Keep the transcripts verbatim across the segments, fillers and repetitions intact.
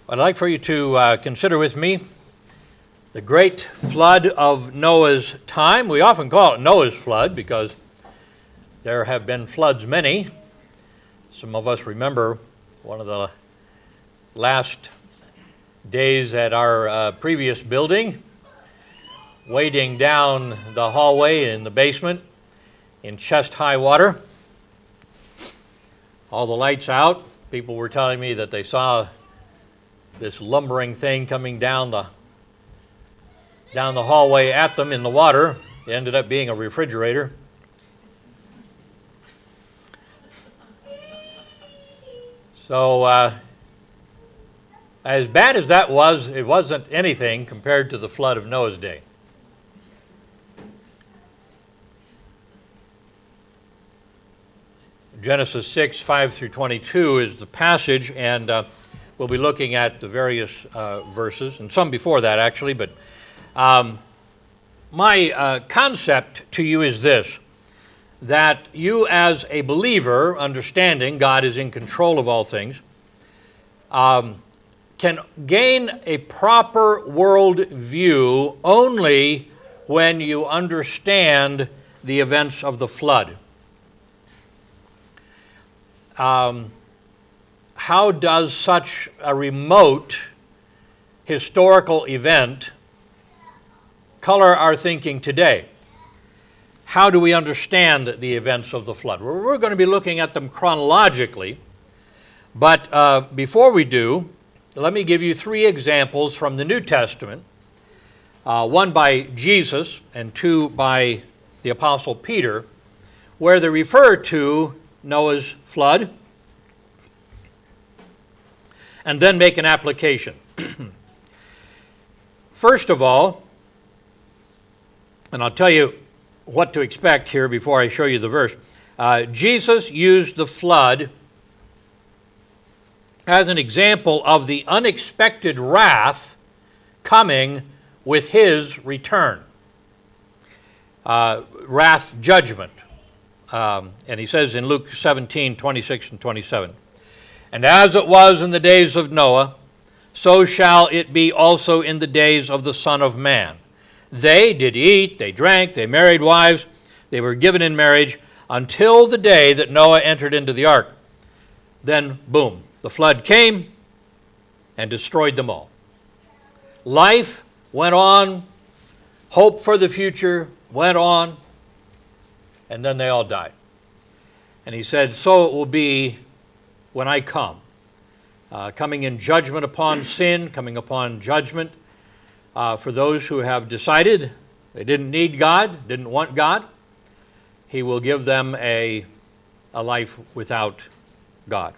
I'd like for you to uh, consider with me the great flood of Noah's time. We often call it Noah's flood because there have been floods many. Some of us remember one of the last days at our uh, previous building, wading down the hallway in the basement in chest-high water. All the lights out. People were telling me that they saw this lumbering thing coming down the down the hallway at them in the water. It ended up being a refrigerator. So uh, as bad as that was, it wasn't anything compared to the flood of Noah's day. Genesis six, five through twenty-two is the passage, and uh, we'll be looking at the various uh, verses, and some before that actually, but um, my uh, concept to you is this, that you as a believer, understanding God is in control of all things, um, can gain a proper world view only when you understand the events of the flood. Um, how does such a remote historical event color our thinking today? How do we understand the events of the flood? Well, we're going to be looking at them chronologically, but uh, before we do, let me give you three examples from the New Testament, uh, one by Jesus and two by the Apostle Peter, where they refer to Noah's flood, and then make an application. First of all, and I'll tell you what to expect here before I show you the verse, uh, Jesus used the flood as an example of the unexpected wrath coming with his return. Uh, wrath judgment. Um, and he says in Luke seventeen, twenty-six and twenty-seven, "And as it was in the days of Noah, so shall it be also in the days of the Son of Man. They did eat, they drank, they married wives, they were given in marriage, until the day that Noah entered into the ark. Then, boom, the flood came and destroyed them all. Life went on, hope for the future went on, and then they all died. And he said, so it will be when I come, uh, coming in judgment upon sin, coming upon judgment uh, for those who have decided they didn't need God, didn't want God. He will give them a, a life without God."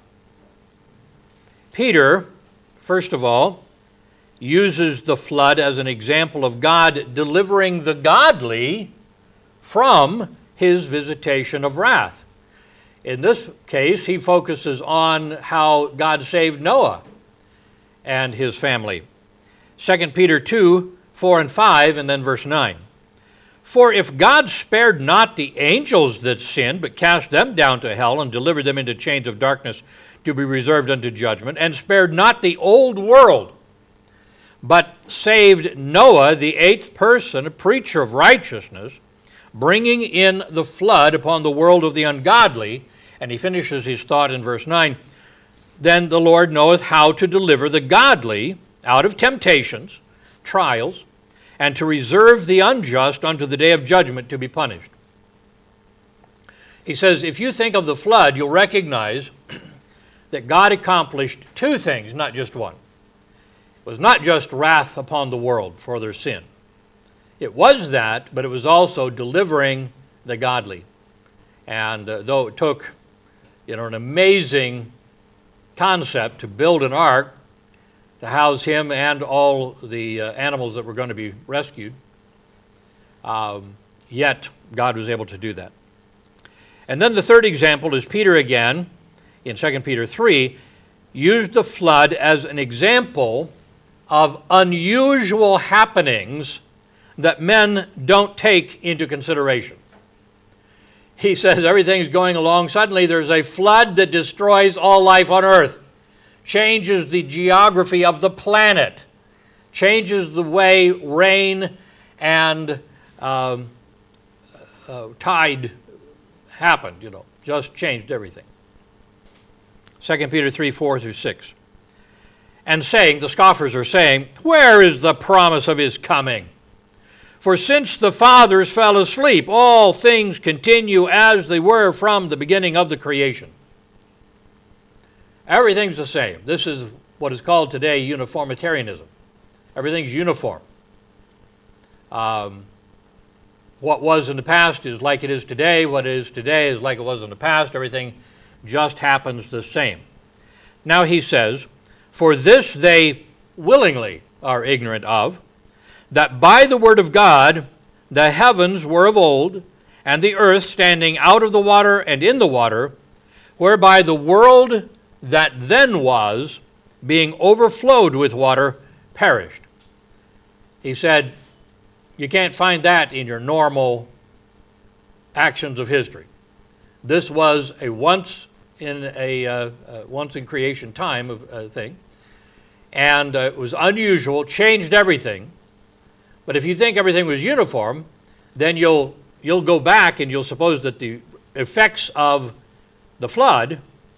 Peter, first of all, uses the flood as an example of God delivering the godly from his visitation of wrath. In this case, he focuses on how God saved Noah and his family. Second Peter two, four and five, and then verse nine. "For if God spared not the angels that sinned, but cast them down to hell and delivered them into chains of darkness to be reserved unto judgment, and spared not the old world, but saved Noah, the eighth person, a preacher of righteousness, bringing in the flood upon the world of the ungodly," and he finishes his thought in verse nine, "Then the Lord knoweth how to deliver the godly out of temptations, trials, and to reserve the unjust unto the day of judgment to be punished." He says, if you think of the flood, you'll recognize that God accomplished two things, not just one. It was not just wrath upon the world for their sin. It was that, but it was also delivering the godly. And uh, though it took, you know, an amazing concept to build an ark to house him and all the uh, animals that were going to be rescued, um, yet God was able to do that. And then the third example is Peter again, in Second Peter three, used the flood as an example of unusual happenings that men don't take into consideration. He says everything's going along. Suddenly there's a flood that destroys all life on earth. changes the geography of the planet, changes the way rain and um, uh, tide happened, you know, just changed everything. Second Peter three, four through six. And saying, the scoffers are saying, where is the promise of his coming? For since the fathers fell asleep, all things continue as they were from the beginning of the creation. Everything's the same. This is what is called today uniformitarianism. Everything's uniform. Um, what was in the past is like it is today. What is today is like it was in the past. Everything just happens the same. Now he says, for this they willingly are ignorant of, that by the word of God the heavens were of old, and the earth standing out of the water and in the water, whereby the world that then was, being overflowed with water, perished. He said, you can't find that in your normal actions of history. This was a once in a uh, uh, once in creation time of uh, thing, and uh, it was unusual, changed everything. But if you think everything was uniform, then you'll you'll go back and you'll suppose that the effects of the flood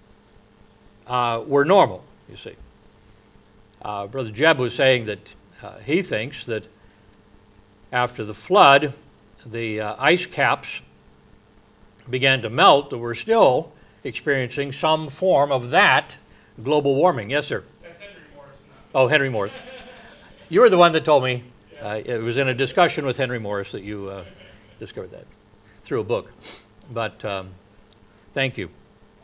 uh, were normal. You see, uh, Brother Jeb was saying that uh, he thinks that after the flood, the uh, ice caps began to melt. That we're still experiencing some form of that global warming. Yes, sir. That's Henry Morris. Oh, Henry Morris. You were the one that told me. Uh, it was in a discussion with Henry Morris that you uh, discovered that through a book. But um, thank you.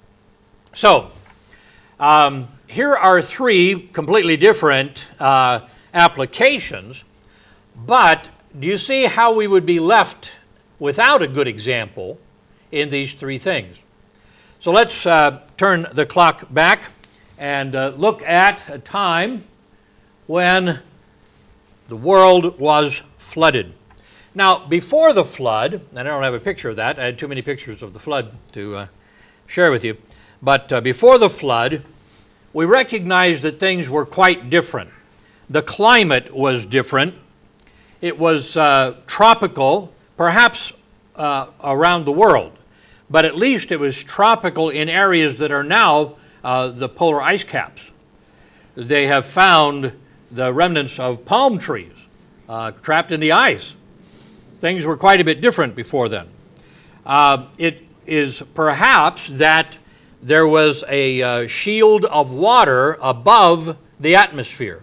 So, um, here are three completely different uh, applications, but do you see how we would be left without a good example in these three things? So let's uh, turn the clock back and uh, look at a time when the world was flooded. Now, before the flood, and I don't have a picture of that, I had too many pictures of the flood to uh, share with you, but uh, before the flood, we recognized that things were quite different. The climate was different. It was uh, tropical, perhaps uh, around the world, but at least it was tropical in areas that are now uh, the polar ice caps. They have found the remnants of palm trees uh, trapped in the ice. Things were quite a bit different before then. Uh, it is perhaps that there was a uh, shield of water above the atmosphere,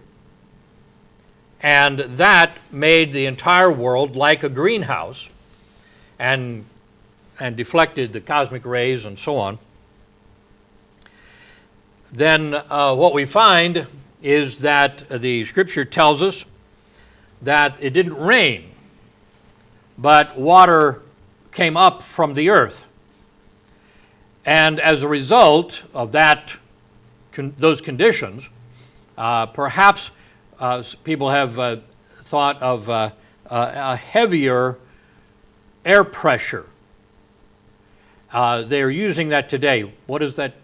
and that made the entire world like a greenhouse and, and deflected the cosmic rays and so on. Then uh, what we find is that the scripture tells us that it didn't rain, but water came up from the earth. And as a result of that, con- those conditions, uh, perhaps uh, people have uh, thought of uh, a heavier air pressure. Uh, they're using that today. What is that?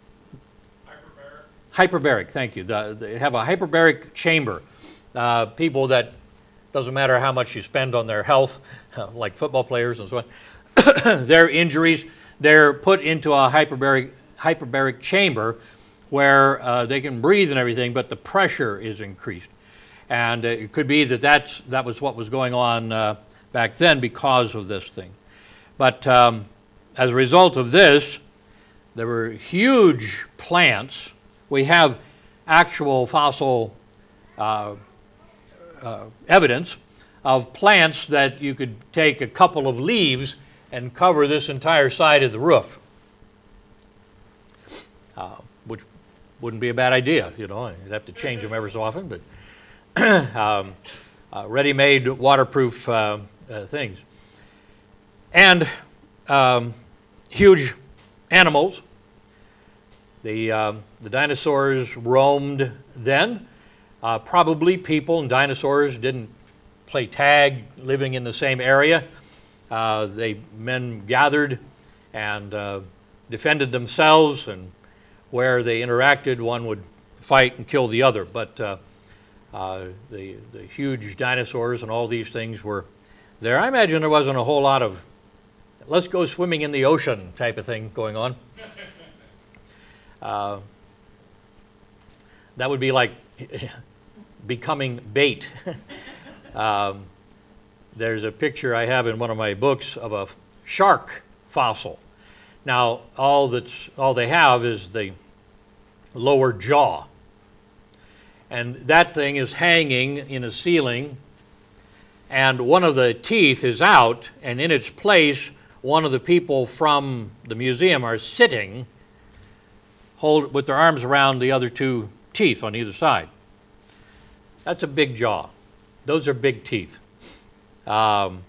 Hyperbaric, thank you. The, they have a hyperbaric chamber. Uh, people that, doesn't matter how much you spend on their health, uh, like football players and so on, their injuries, they're put into a hyperbaric, hyperbaric chamber where uh, they can breathe and everything, but the pressure is increased. And uh, it could be that that's, that was what was going on uh, back then because of this thing. But um, as a result of this, there were huge plants. We have actual fossil uh, uh, evidence of plants that you could take a couple of leaves and cover this entire side of the roof, uh, which wouldn't be a bad idea, you know. You'd have to change them ever so often, but um, uh, ready-made waterproof uh, uh, things. And um, huge animals. The, um, the dinosaurs roamed then. Uh, probably people and dinosaurs didn't play tag living in the same area. Uh, they men gathered and uh, defended themselves, and where they interacted, one would fight and kill the other. But uh, uh, the, the huge dinosaurs and all these things were there. I imagine there wasn't a whole lot of let's go swimming in the ocean type of thing going on. Uh, that would be like becoming bait. um, there's a picture I have in one of my books of a shark fossil. Now, all that's all they have is the lower jaw, and that thing is hanging in a ceiling, and one of the teeth is out, and in its place, one of the people from the museum are sitting, hold with their arms around the other two teeth on either side. That's a big jaw. Those are big teeth. Um,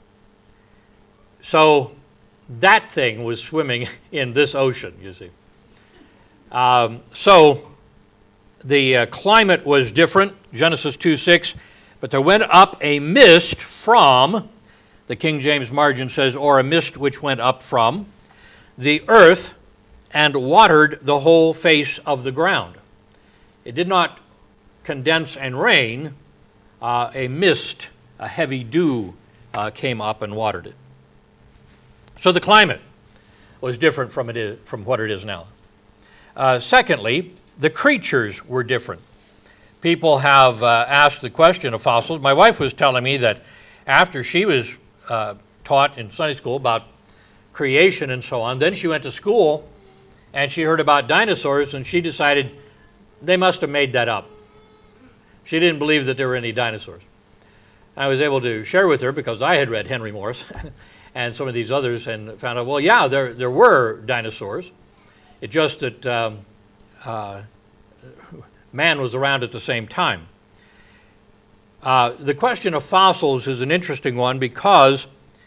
so that thing was swimming in this ocean, you see. Um, so the uh, climate was different, Genesis two six, but there went up a mist from, the King James margin says, or a mist which went up from the earth and watered the whole face of the ground. It did not condense and rain. Uh, a mist, a heavy dew uh, came up and watered it. So the climate was different from, it is, from what it is now. Uh, secondly, the creatures were different. People have uh, asked the question of fossils. My wife was telling me that after she was uh, taught in Sunday school about creation and so on, then she went to school and she heard about dinosaurs and she decided they must have made that up. She didn't believe that there were any dinosaurs. I was able to share with her because I had read Henry Morris and some of these others and found out, well, yeah, there, there were dinosaurs. It's just that um, uh, man was around at the same time. Uh, the question of fossils is an interesting one because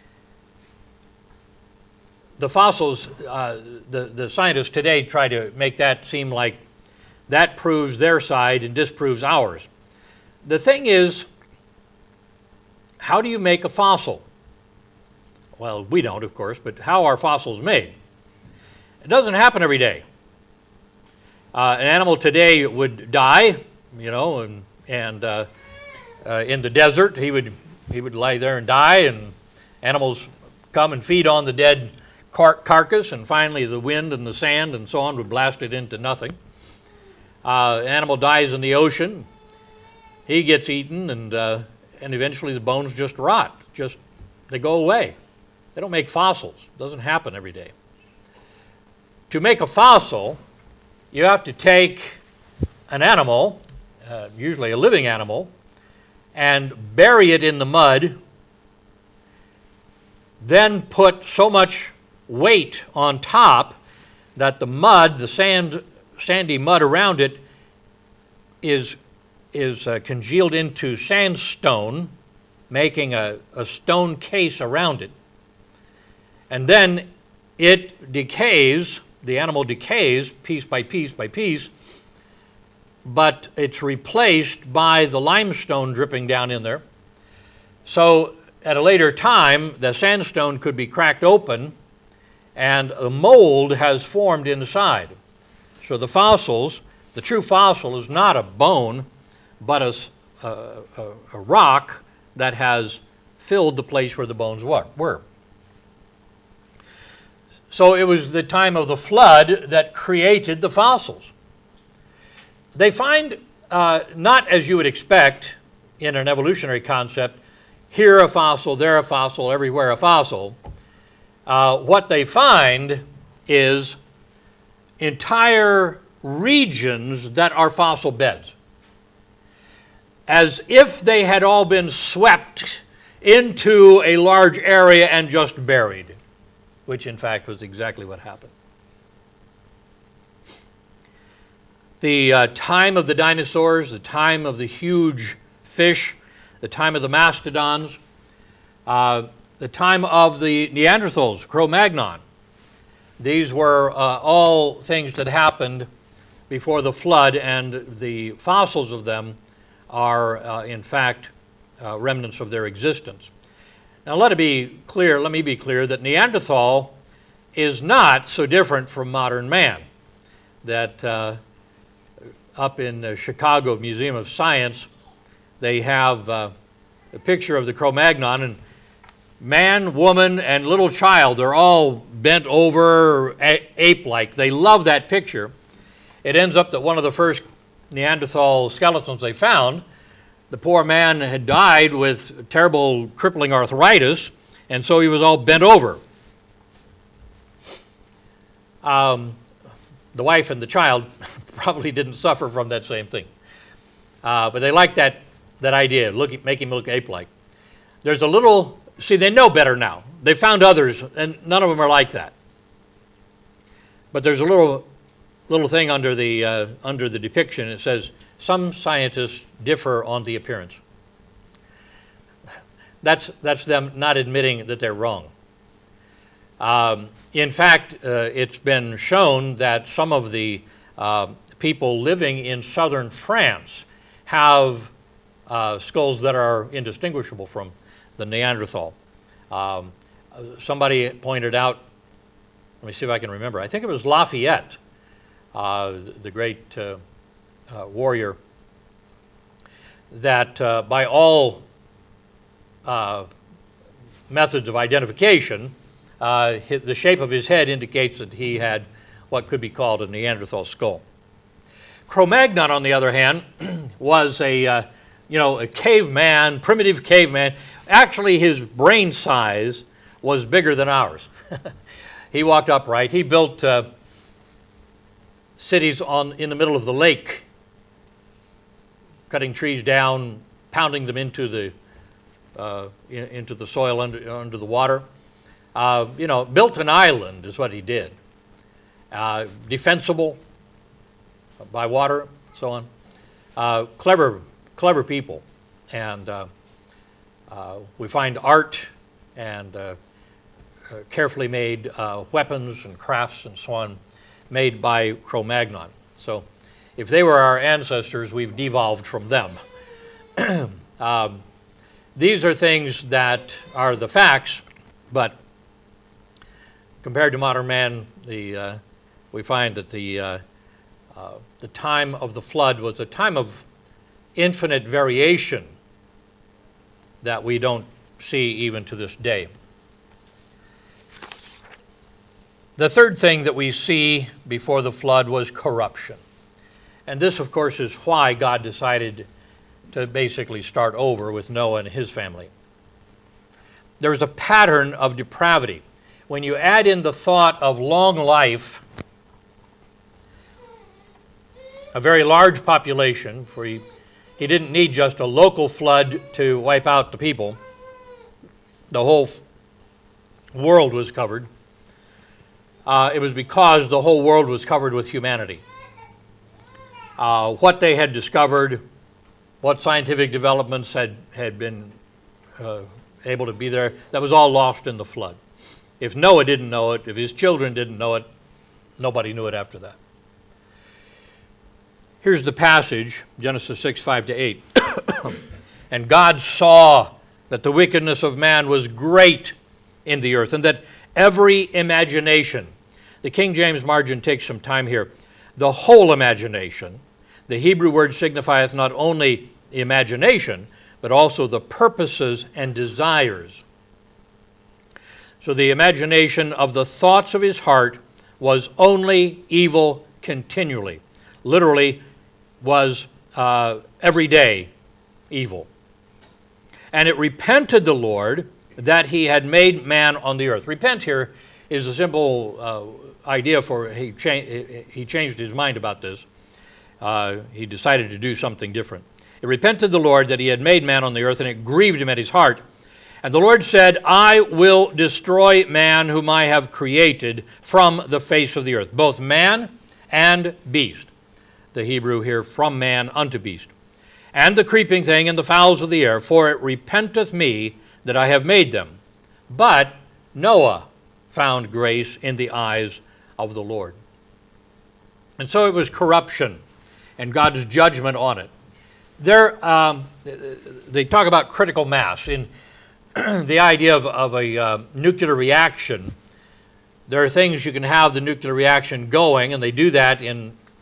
the fossils, uh, the, the scientists today try to make that seem like that proves their side and disproves ours. The thing is, how do you make a fossil? Well, we don't, of course, but how are fossils made? It doesn't happen every day. Uh, an animal today would die, you know, and, and uh, uh, in the desert he would he would lie there and die, and animals come and feed on the dead car- carcass, and finally the wind and the sand and so on would blast it into nothing. Uh, an animal dies in the ocean, he gets eaten, and uh, and eventually the bones just rot, just they go away. They don't make fossils. It doesn't happen every day. To make a fossil, you have to take an animal, uh, usually a living animal, and bury it in the mud, then put so much weight on top that the mud, the sand, sandy mud around it, is, is uh, congealed into sandstone, making a, a stone case around it. And then it decays, the animal decays piece by piece by piece, but it's replaced by the limestone dripping down in there. So at a later time, the sandstone could be cracked open and a mold has formed inside. So the fossils, the true fossil is not a bone, but a, a, a rock that has filled the place where the bones were. So it was the time of the flood that created the fossils. They find, uh, not as you would expect in an evolutionary concept, here a fossil, there a fossil, everywhere a fossil. Uh, what they find is entire regions that are fossil beds, as if they had all been swept into a large area and just buried, which in fact was exactly what happened. The uh, time of the dinosaurs, the time of the huge fish, the time of the mastodons, uh, the time of the Neanderthals, Cro-Magnon. These were uh, all things that happened before the flood, and the fossils of them are, uh, in fact, uh, remnants of their existence. Now, let it be clear, let me be clear that Neanderthal is not so different from modern man. That uh, up in the Chicago Museum of Science, they have uh, a picture of the Cro-Magnon, and man, woman, and little child, they're all bent over, ape-like. They love that picture. It ends up that one of the first Neanderthal skeletons they found, the poor man had died with terrible crippling arthritis, and so he was all bent over. Um, the wife and the child probably didn't suffer from that same thing. Uh, but they liked that, that idea, look, make him look ape-like. There's a little, see, they know better now. They found others, and none of them are like that. But there's a little little thing under the, uh, under the depiction. It says, some scientists differ on the appearance. That's, that's them not admitting that they're wrong. Um, in fact, uh, it's been shown that some of the uh, people living in southern France have uh, skulls that are indistinguishable from the Neanderthal. Um, somebody pointed out, let me see if I can remember, I think it was Lafayette, uh, the great uh, uh, warrior, that uh, by all uh, methods of identification, uh, the shape of his head indicates that he had what could be called a Neanderthal skull. Cro-Magnon, on the other hand, was a, uh, you know, a caveman, primitive caveman. Actually, his brain size was bigger than ours. He walked upright. He built uh, cities on in the middle of the lake, cutting trees down, pounding them into the uh, in, into the soil under under the water. Uh, you know, built an island is what he did. Uh, defensible by water, so on. Uh, clever, clever people, and uh, uh, we find art and uh, uh, carefully made uh, weapons and crafts and so on made by Cro-Magnon. So, if they were our ancestors, we've devolved from them. um, these are things that are the facts, but compared to modern man, the uh, we find that the uh, uh, the time of the flood was a time of infinite variation that we don't see even to this day. The third thing that we see before the flood was corruption. And this, of course, is why God decided to basically start over with Noah and his family. There's a pattern of depravity. When you add in the thought of long life, a very large population, for he, he didn't need just a local flood to wipe out the people. The whole world was covered. Uh, it was because the whole world was covered with humanity. Uh, what they had discovered, what scientific developments had, had been uh, able to be there, that was all lost in the flood. If Noah didn't know it, if his children didn't know it, nobody knew it after that. Here's the passage, Genesis six, five to eight. And God saw that the wickedness of man was great in the earth, and that every imagination, the King James margin takes some time here, the whole imagination, the Hebrew word signifieth not only the imagination, but also the purposes and desires. So the imagination of the thoughts of his heart was only evil continually. Literally was uh, every day evil. And it repented the Lord that he had made man on the earth. Repent here is a simple uh, idea for he, cha- he changed his mind about this. Uh, he decided to do something different. It repented the Lord that he had made man on the earth, and it grieved him at his heart. And the Lord said, I will destroy man whom I have created from the face of the earth, both man and beast. The Hebrew here, from man unto beast. And the creeping thing and the fowls of the air, for it repenteth me that I have made them. But Noah found grace in the eyes of the Lord. And so it was corruption and God's judgment on it. There, um, they talk about critical mass. In the idea of, of a uh, nuclear reaction, there are things you can have the nuclear reaction going, and they do that in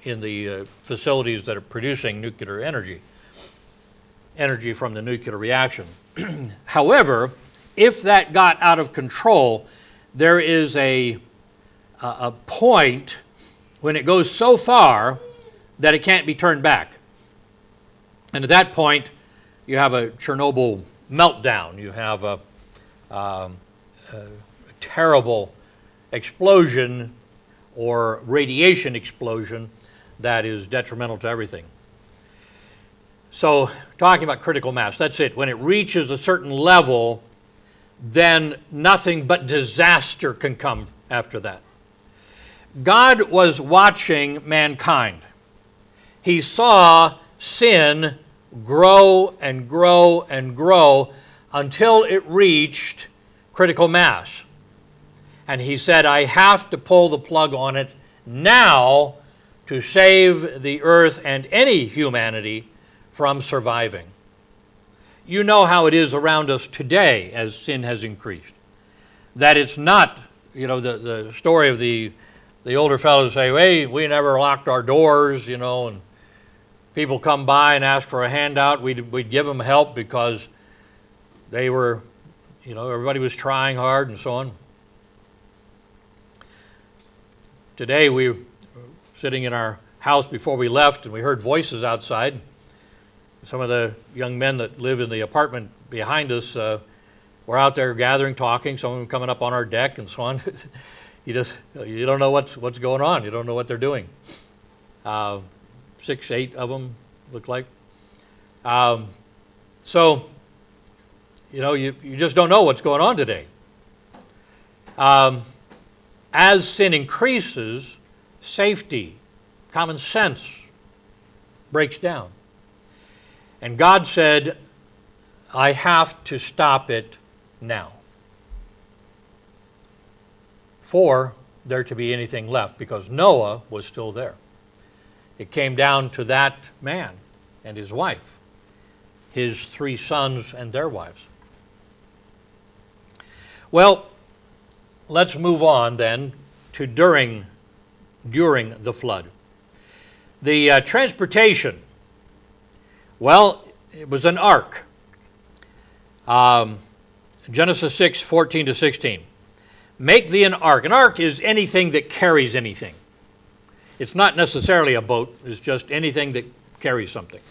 in the uh, facilities that are producing nuclear energy, energy from the nuclear reaction. However, if that got out of control, there is a, a, a point when it goes so far that it can't be turned back. And at that point, you have a Chernobyl meltdown. You have a, um, a terrible explosion or radiation explosion that is detrimental to everything. So, talking about critical mass, that's it. When it reaches a certain level, then nothing but disaster can come after that. God was watching mankind. He saw sin grow and grow and grow until it reached critical mass. And he said, I have to pull the plug on it now to save the earth and any humanity from surviving. You know how it is around us today as sin has increased. That it's not, you know, the, the story of the, the older fellows say, hey, we never locked our doors, you know, and people come by and ask for a handout. We'd, we'd give them help because they were, you know, everybody was trying hard and so on. Today we were sitting in our house before we left and we heard voices outside. Some of the young men that live in the apartment behind us uh, were out there gathering, talking, some of them coming up on our deck and so on. you just, you don't know what's, what's going on. You don't know what they're doing. Uh, six, eight of them look like. Um, so, you know, you, you just don't know what's going on today. Um, as sin increases, safety, common sense breaks down. And God said, I have to stop it now. For there to be anything left, because Noah was still there. It came down to that man and his wife, his three sons and their wives. Well, let's move on then to during, during the flood. The uh, transportation, well, it was an ark. Um, Genesis six, fourteen to sixteen. Make thee an ark. An ark is anything that carries anything. It's not necessarily a boat. It's just anything that carries something.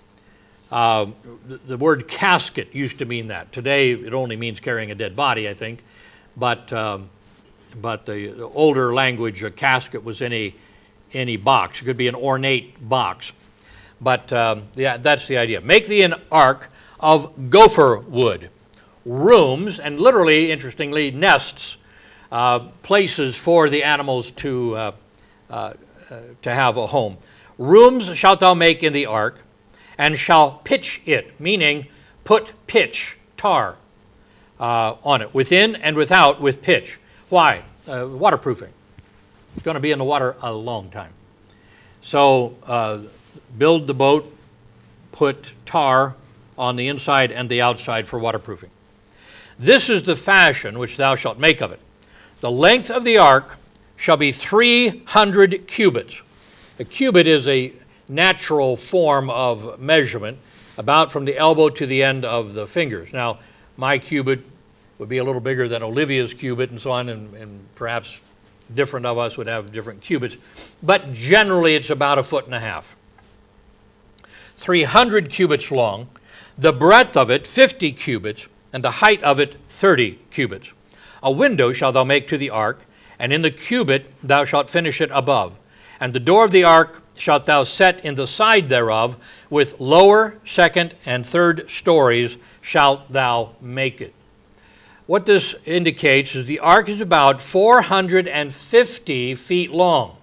Uh, the, the word casket used to mean that. Today, it only means carrying a dead body, I think. But um, but the, the older language, a casket was any any box. It could be an ornate box. But um, yeah, that's the idea. Make thee an ark of gopher wood, rooms, and literally, interestingly, nests, uh, places for the animals to uh, uh, uh, to have a home. Rooms shalt thou make in the ark, and shall pitch it, meaning put pitch, tar, uh, on it, within and without with pitch. Why? Uh, waterproofing. It's going to be in the water a long time. So uh, build the boat, put tar on the inside and the outside for waterproofing. This is the fashion which thou shalt make of it. The length of the ark shall be three hundred cubits. A cubit is a natural form of measurement, about from the elbow to the end of the fingers. Now, my cubit would be a little bigger than Olivia's cubit and so on, and, and perhaps different of us would have different cubits, but generally it's about a foot and a half. three hundred cubits long, the breadth of it fifty cubits, and the height of it thirty cubits. A window shalt thou make to the ark, and in the cubit thou shalt finish it above. And the door of the ark shalt thou set in the side thereof, with lower, second, and third stories shalt thou make it. What this indicates is the ark is about four hundred fifty feet long.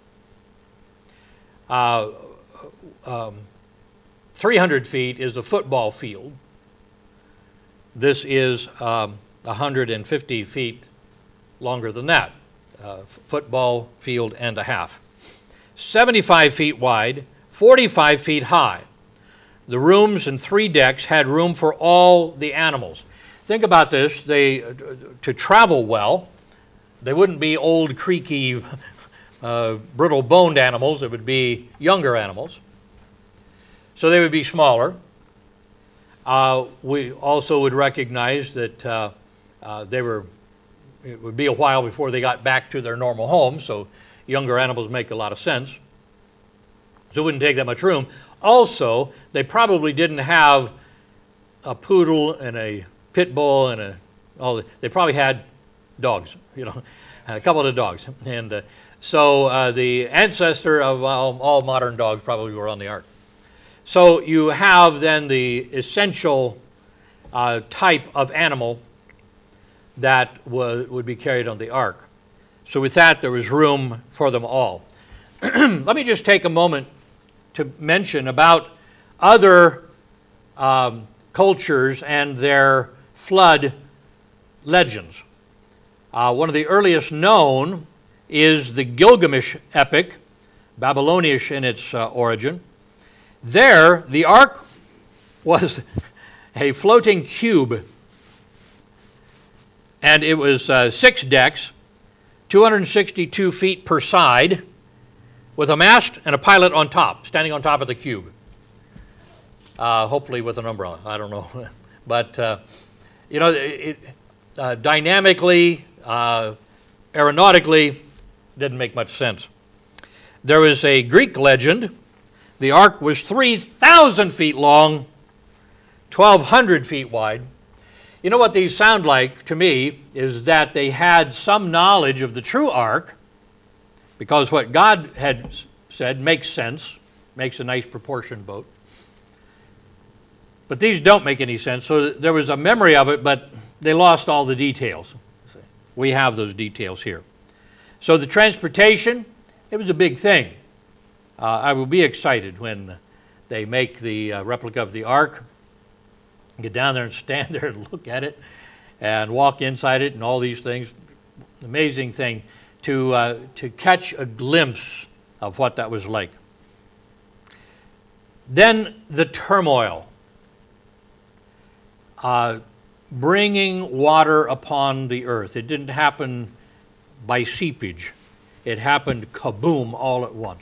Uh, um, three hundred feet is a football field. This is um, one hundred fifty feet longer than that. Uh, football field and a half. seventy-five feet wide, forty-five feet high. The rooms and three decks had room for all the animals. Think about this. They, to travel well, they wouldn't be old creaky uh, brittle-boned animals. It would be younger animals. So they would be smaller. Uh, we also would recognize that uh, uh, they were, it would be a while before they got back to their normal home, so younger animals make a lot of sense. So it wouldn't take that much room. Also, they probably didn't have a poodle and a pit bull and a, all, they probably had dogs, you know, a couple of dogs. And uh, so uh, the ancestor of all, all modern dogs probably were on the ark. So you have then the essential uh, type of animal that was, would be carried on the ark. So with that, there was room for them all. Let me just take a moment to mention about other um, cultures and their flood legends. Uh, one of the earliest known is the Gilgamesh epic, Babylonish in its uh, origin. There, the ark was a floating cube, and it was uh, six decks, two hundred sixty-two feet per side, with a mast and a pilot on top, standing on top of the cube. Uh, hopefully with an umbrella, I don't know. But, uh, you know, it, uh, dynamically, uh, aeronautically, didn't make much sense. There was a Greek legend. The ark was three thousand feet long, twelve hundred feet wide. You know what these sound like to me is that they had some knowledge of the true ark, because what God had said makes sense, makes a nice proportioned boat. But these don't make any sense. So there was a memory of it, but they lost all the details. We have those details here. So the transportation, it was a big thing. Uh, I will be excited when they make the uh, replica of the ark, get down there and stand there and look at it and walk inside it and all these things. Amazing thing to, uh, to catch a glimpse of what that was like. Then the turmoil. Uh, bringing water upon the earth. It didn't happen by seepage. It happened kaboom all at once.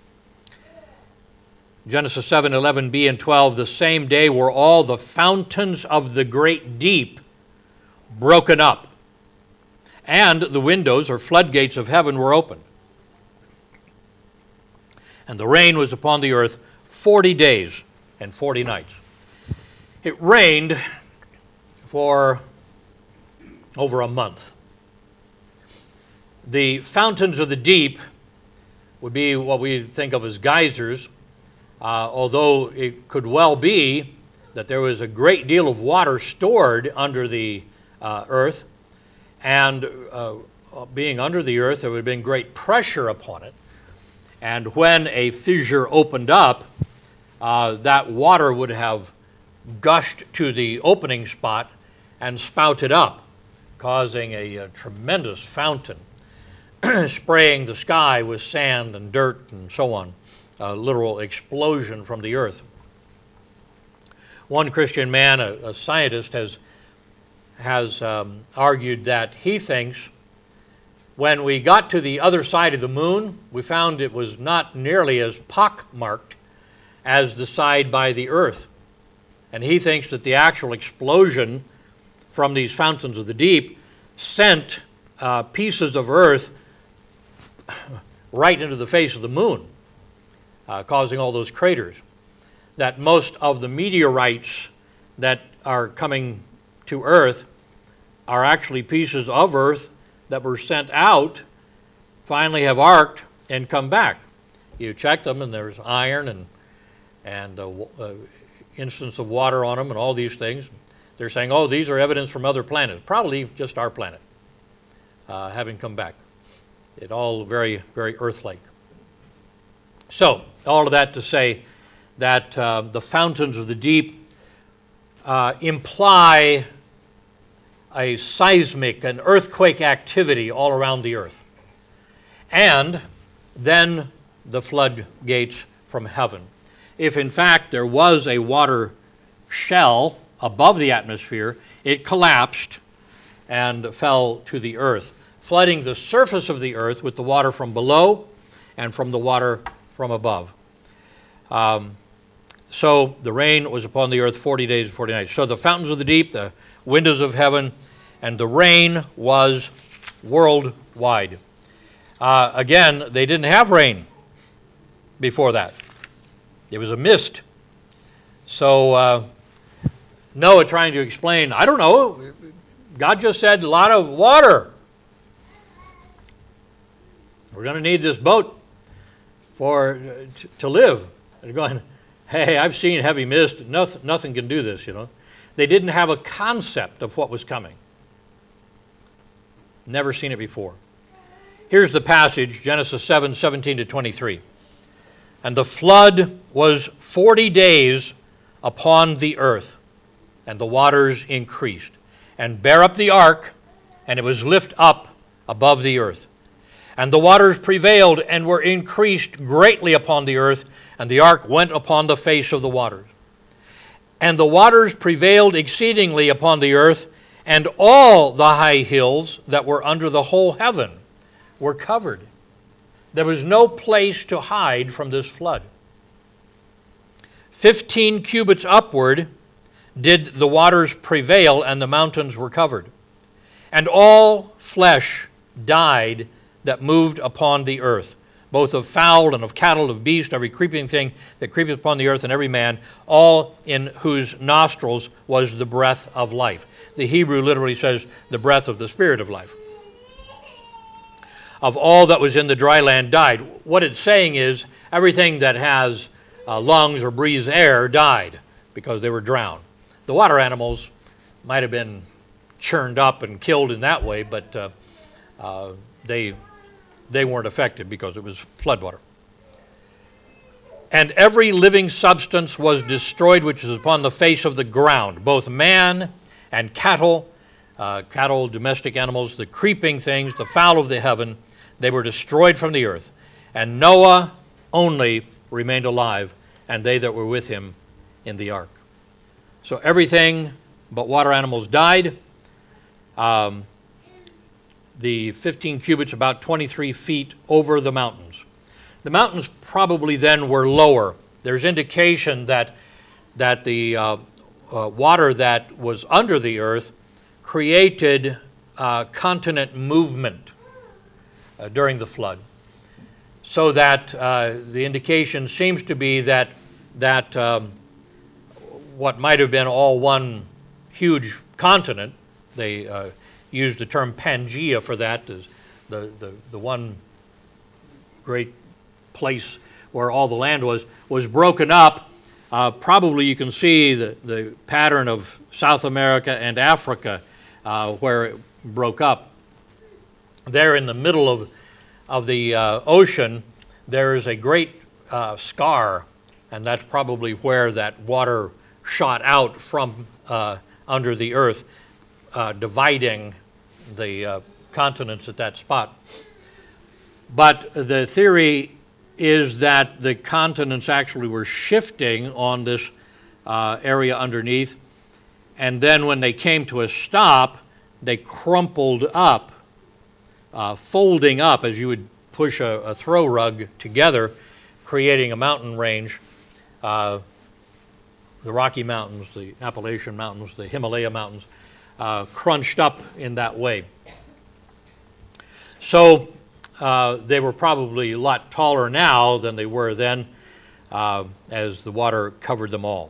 Genesis seven, eleven b and twelve, the same day were all the fountains of the great deep broken up, and the windows or floodgates of heaven were opened. And the rain was upon the earth forty days and forty nights. It rained for over a month. The fountains of the deep would be what we think of as geysers, uh, although it could well be that there was a great deal of water stored under the uh, earth, and uh, being under the earth, there would have been great pressure upon it. And when a fissure opened up, uh, that water would have gushed to the opening spot and spouted up, causing a, a tremendous fountain, spraying the sky with sand and dirt and so on, a literal explosion from the earth. One Christian man, a, a scientist, has, has um, argued that he thinks when we got to the other side of the moon, we found it was not nearly as pockmarked as the side by the earth. And he thinks that the actual explosion from these fountains of the deep sent uh, pieces of earth right into the face of the moon, uh, causing all those craters. That most of the meteorites that are coming to Earth are actually pieces of Earth that were sent out, finally have arced and come back. You check them and there's iron and, and uh, uh, instance of water on them and all these things. They're saying, oh, these are evidence from other planets. Probably just our planet uh, having come back. It all very, very Earth-like. So, all of that to say that uh, the fountains of the deep uh, imply a seismic, an earthquake activity all around the earth. And then the floodgates from heaven. If in fact there was a water shell above the atmosphere, it collapsed and fell to the earth, flooding the surface of the earth with the water from below and from the water from above. Um, so the rain was upon the earth forty days and forty nights. So the fountains of the deep, the windows of heaven, and the rain was worldwide. Uh, again, they didn't have rain before that. It was a mist. So uh, Noah trying to explain, I don't know, God just said a lot of water. We're going to need this boat for to, to live. They're going, hey, I've seen heavy mist. Nothing, nothing can do this, you know. They didn't have a concept of what was coming. Never seen it before. Here's the passage, Genesis seven, seventeen to twenty-three. And the flood was forty days upon the earth, and the waters increased, and bare up the ark, and it was lift up above the earth. And the waters prevailed and were increased greatly upon the earth, and the ark went upon the face of the waters. And the waters prevailed exceedingly upon the earth, and all the high hills that were under the whole heaven were covered. There was no place to hide from this flood. Fifteen cubits upward did the waters prevail, and the mountains were covered. And all flesh died that moved upon the earth, both of fowl and of cattle, of beast, every creeping thing that creepeth upon the earth, and every man, all in whose nostrils was the breath of life. The Hebrew literally says the breath of the spirit of life. Of all that was in the dry land died. What it's saying is everything that has uh, lungs or breathes air died because they were drowned. The water animals might have been churned up and killed in that way, but uh, uh, they they weren't affected because it was floodwater. And every living substance was destroyed which is upon the face of the ground, both man and cattle, uh, cattle, domestic animals, the creeping things, the fowl of the heaven, they were destroyed from the earth. And Noah only remained alive, and they that were with him in the ark. So everything but water animals died. Um, the fifteen cubits, about twenty-three feet over the mountains. The mountains probably then were lower. There's indication that, that the uh, uh, water that was under the earth created uh, continent movement uh, during the flood. So that uh, the indication seems to be that, that um, what might have been all one huge continent, they uh, used the term Pangea for that, the, the, the one great place where all the land was, was broken up. Uh, probably you can see the, the pattern of South America and Africa uh, where it broke up. There in the middle of, of the uh, ocean, there is a great uh, scar, and that's probably where that water shot out from uh, under the earth, uh, dividing the uh, continents at that spot. But the theory is that the continents actually were shifting on this uh, area underneath, and then when they came to a stop, they crumpled up, uh, folding up as you would push a, a throw rug together, creating a mountain range. Uh, the Rocky Mountains, the Appalachian Mountains, the Himalaya Mountains, uh, crunched up in that way. So uh, they were probably a lot taller now than they were then, uh, as the water covered them all.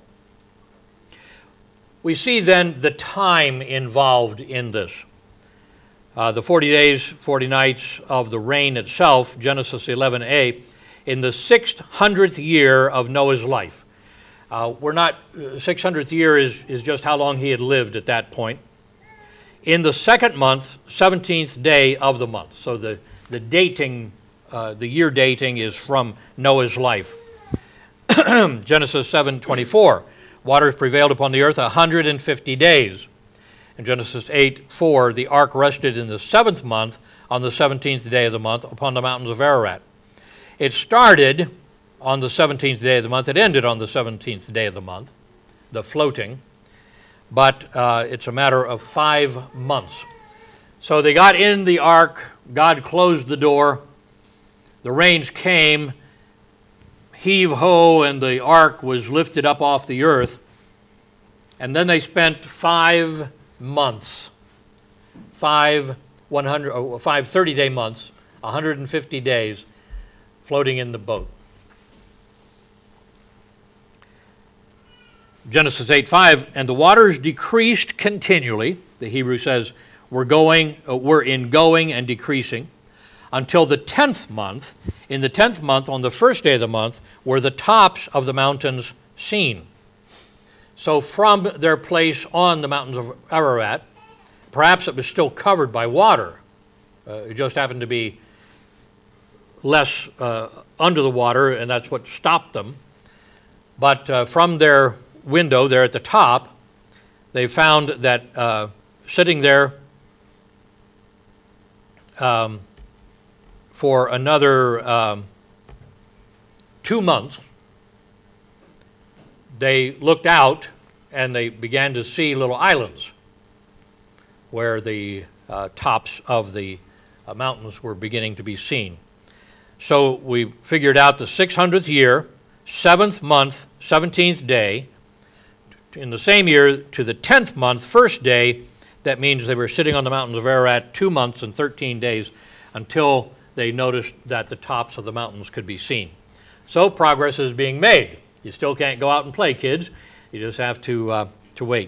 We see then the time involved in this. Uh, the forty days, forty nights of the rain itself, Genesis eleven a, in the six hundredth year of Noah's life. Uh, we're not, uh, six hundredth year is, is just how long he had lived at that point. In the second month, seventeenth day of the month. So the, the dating, uh, the year dating is from Noah's life. Genesis seven twenty-four, waters prevailed upon the earth one hundred fifty days. In Genesis eight four, the ark rested in the seventh month on the seventeenth day of the month upon the mountains of Ararat. It started on the seventeenth day of the month. It ended on the seventeenth day of the month, the floating. But uh, it's a matter of five months. So they got in the ark. God closed the door. The rains came. Heave ho, and the ark was lifted up off the earth. And then they spent five months, five one hundred, oh, five thirty-day months, one hundred fifty days, floating in the boat. Genesis eight five, and the waters decreased continually. The Hebrew says, we're going, uh, we're in going and decreasing, until the tenth month. In the tenth month, on the first day of the month, were the tops of the mountains seen. So from their place on the mountains of Ararat, perhaps it was still covered by water. Uh, it just happened to be less uh, under the water, and that's what stopped them. But uh, from their window there at the top, they found that uh, sitting there um, for another um, two months, they looked out and they began to see little islands where the uh, tops of the uh, mountains were beginning to be seen. So we figured out the six hundredth year, seventh month, seventeenth day, in the same year to the tenth month, first day. That means they were sitting on the mountains of Ararat two months and thirteen days until they noticed that the tops of the mountains could be seen. So progress is being made. You still can't go out and play, kids. You just have to uh, to wait.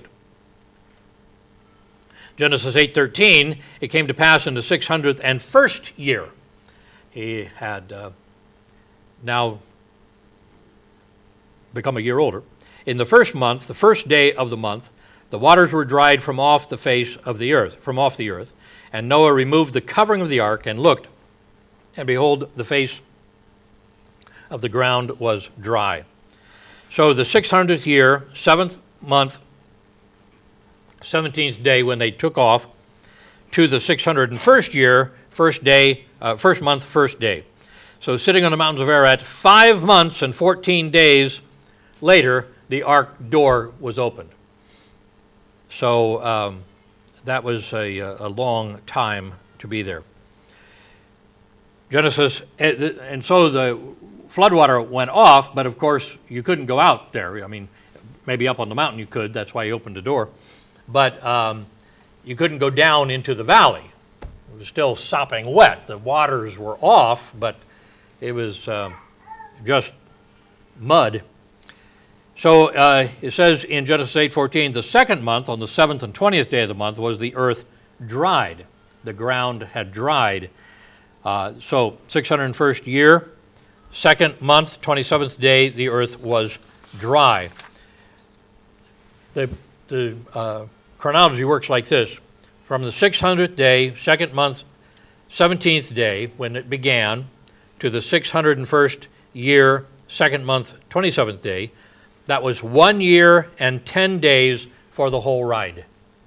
Genesis eight thirteen, it came to pass in the six hundredth and first year. He had uh, now become a year older. In the first month, the first day of the month, the waters were dried from off the face of the earth, from off the earth, and Noah removed the covering of the ark and looked, and behold, the face of the ground was dry. So the six hundredth year, seventh month, seventeenth day, when they took off, to the six hundred first year, first day, uh, first month, first day. So sitting on the mountains of Ararat, five months and fourteen days later, the ark door was opened. So um, that was a, a long time to be there. Genesis, and so the floodwater went off, but of course you couldn't go out there. I mean, maybe up on the mountain you could, that's why you opened the door. But um, you couldn't go down into the valley. It was still sopping wet. The waters were off, but it was uh, just mud. So uh, it says in Genesis eight fourteen, the second month, on the seventh and twentieth day of the month, was the earth dried. The ground had dried. Uh, so six hundred first year, second month, twenty-seventh day, the earth was dry. The, the uh, chronology works like this. From the six hundredth day, second month, seventeenth day, when it began, to the six hundred first year, second month, twenty-seventh day, that was one year and ten days for the whole ride.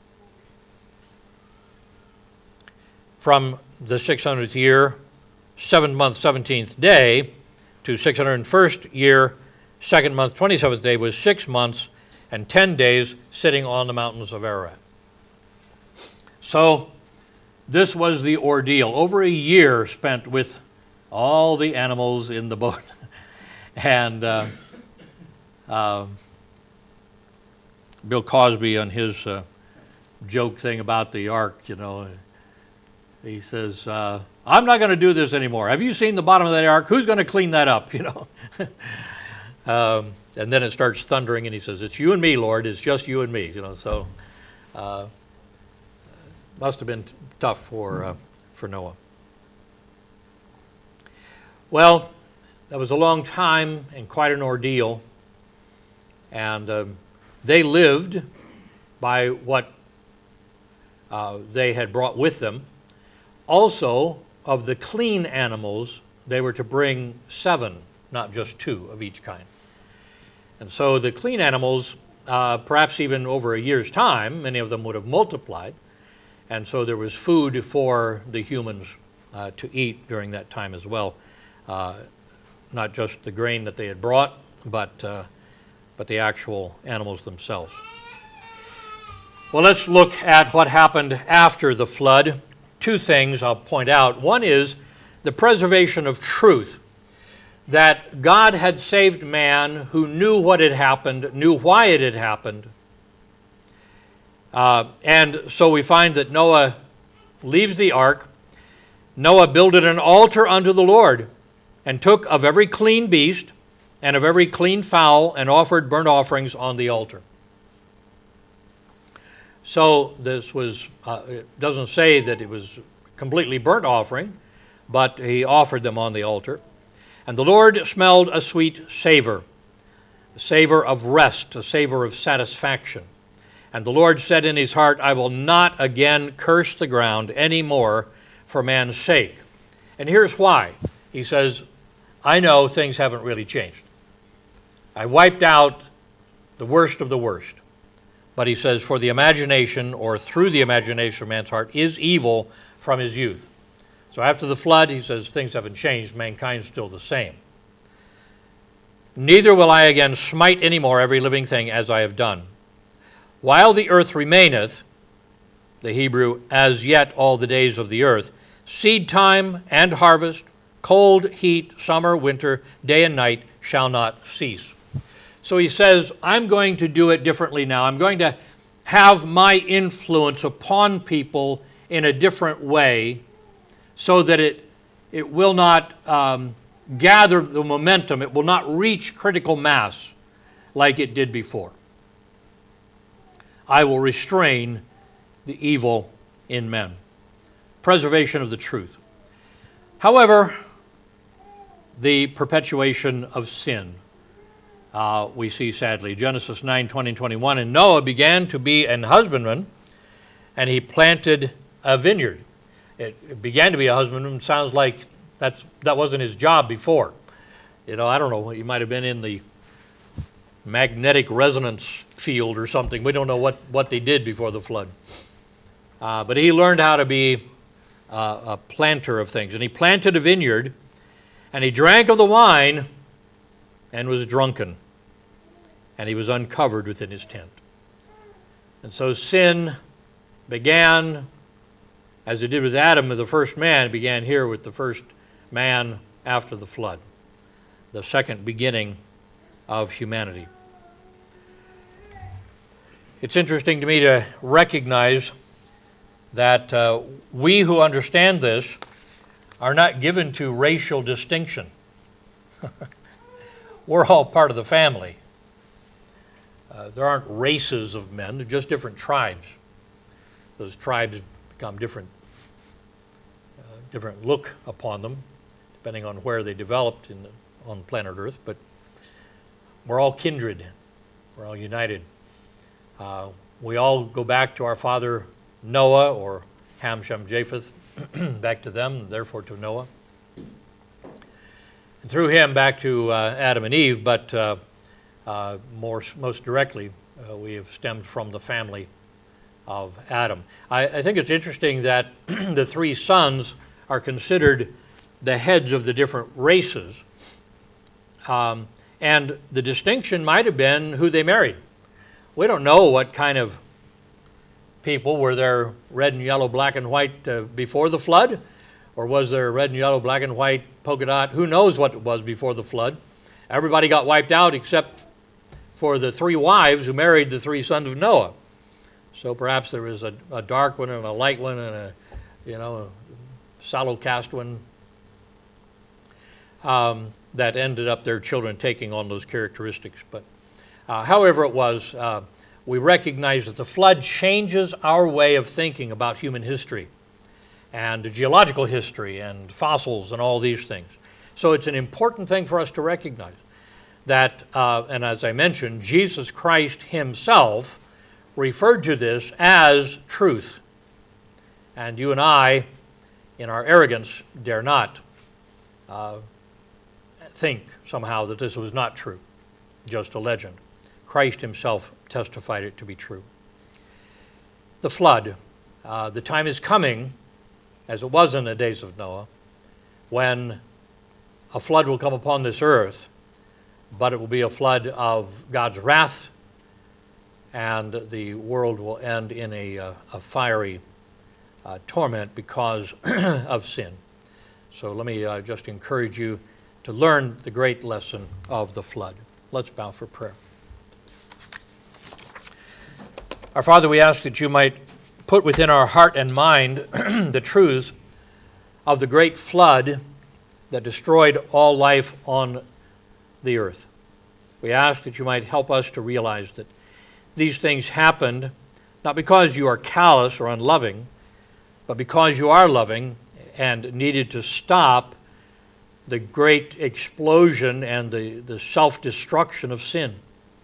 From the six hundredth year, seventh month, seventeenth day, to six hundred first year, second month, twenty-seventh day, was six months and ten days sitting on the mountains of Ararat. So this was the ordeal. Over a year spent with all the animals in the boat. and uh, uh, Bill Cosby, on his uh, joke thing about the ark, you know, he says, uh, I'm not going to do this anymore. Have you seen the bottom of that ark? Who's going to clean that up, you know? um, and then it starts thundering, and he says, it's you and me, Lord. It's just you and me, you know. So uh, must have been tough for uh, for Noah. Well, that was a long time and quite an ordeal. And um, they lived by what uh, they had brought with them. Also, of the clean animals, they were to bring seven, not just two of each kind. And so the clean animals, uh, perhaps even over a year's time, many of them would have multiplied. And so there was food for the humans uh, to eat during that time as well. Uh, not just the grain that they had brought, but, uh, but the actual animals themselves. Well, let's look at what happened after the flood. two things I'll point out. One is the preservation of truth, that God had saved man who knew what had happened, knew why it had happened. Uh, and so we find that Noah leaves the ark. Noah builded an altar unto the Lord, and took of every clean beast and of every clean fowl, and offered burnt offerings on the altar. So this was, uh, it doesn't say that it was completely burnt offering, but he offered them on the altar. And the Lord smelled a sweet savor, a savor of rest, a savor of satisfaction. And the Lord said in his heart, I will not again curse the ground any more for man's sake. And here's why. He says, I know things haven't really changed. I wiped out the worst of the worst. But he says, for the imagination, or through the imagination of man's heart, is evil from his youth. So after the flood, he says, things haven't changed. Mankind's still the same. Neither will I again smite any more every living thing as I have done. While the earth remaineth, the Hebrew, as yet all the days of the earth, seed time and harvest, cold, heat, summer, winter, day and night shall not cease. So he says, I'm going to do it differently now. I'm going to have my influence upon people in a different way so that it, it will not um, gather the momentum. It will not reach critical mass like it did before. I will restrain the evil in men. Preservation of the truth. However, the perpetuation of sin, uh, we see sadly. Genesis nine, twenty and twenty-one, and Noah began to be an husbandman, and he planted a vineyard. It, it began to be a husbandman. Sounds like that's, that wasn't his job before. You know, I don't know, he might have been in the magnetic resonance field or something. We don't know what, what they did before the flood. Uh, but he learned how to be uh, a planter of things. And he planted a vineyard, and he drank of the wine and was drunken. And he was uncovered within his tent. And so sin began, as it did with Adam, the first man. It began here with the first man after the flood, the second beginning of humanity. It's interesting to me to recognize that uh, we who understand this are not given to racial distinction. We're all part of the family. Uh, there aren't races of men, they're just different tribes. Those tribes become different, uh, different look upon them, depending on where they developed in the, on planet Earth, but we're all kindred. We're all united. Uh, we all go back to our father Noah, or Ham, Shem, Japheth, back to them, therefore to Noah. And through him back to uh, Adam and Eve, but uh, uh, more, most directly, uh, we have stemmed from the family of Adam. I, I think it's interesting that the three sons are considered the heads of the different races. Um, and the distinction might have been who they married. We don't know what kind of people were there, red and yellow, black and white uh, before the flood, or was there red and yellow, black and white, polka dot? Who knows what it was before the flood? Everybody got wiped out except for the three wives who married the three sons of Noah. So perhaps there was a, a dark one and a light one and a, you know, a sallow cast one um, that ended up their children taking on those characteristics. But uh, however it was, uh, we recognize that the flood changes our way of thinking about human history and geological history and fossils and all these things. So it's an important thing for us to recognize that, uh, and as I mentioned, Jesus Christ himself referred to this as truth. And you and I, in our arrogance, dare not uh, think somehow that this was not true, just a legend. Christ himself testified it to be true. The flood. Uh, the time is coming, as it was in the days of Noah, when a flood will come upon this earth, but it will be a flood of God's wrath, and the world will end in a, uh, a fiery uh, torment because of sin. So let me uh, just encourage you to learn the great lesson of the flood. Let's bow for prayer. Our Father, we ask that you might put within our heart and mind the truths of the great flood that destroyed all life on the earth. We ask that you might help us to realize that these things happened not because you are callous or unloving, but because you are loving and needed to stop the great explosion and the, the self-destruction of sin.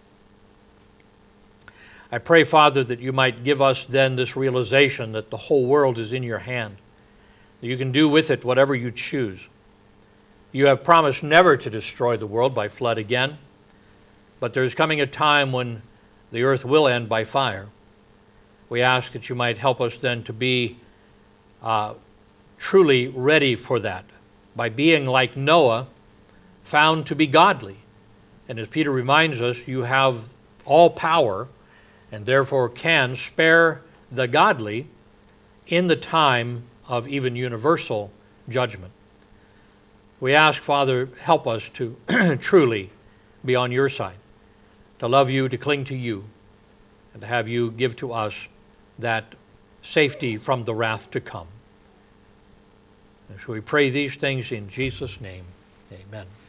I pray, Father, that you might give us then this realization that the whole world is in your hand, that you can do with it whatever you choose. You have promised never to destroy the world by flood again, but there is coming a time when the earth will end by fire. We ask that you might help us then to be uh, truly ready for that by being like Noah, found to be godly. And as Peter reminds us, you have all power and therefore can spare the godly in the time of even universal judgment. We ask, Father, help us to truly be on your side, to love you, to cling to you, and to have you give to us that safety from the wrath to come. And so we pray these things in Jesus' name. Amen.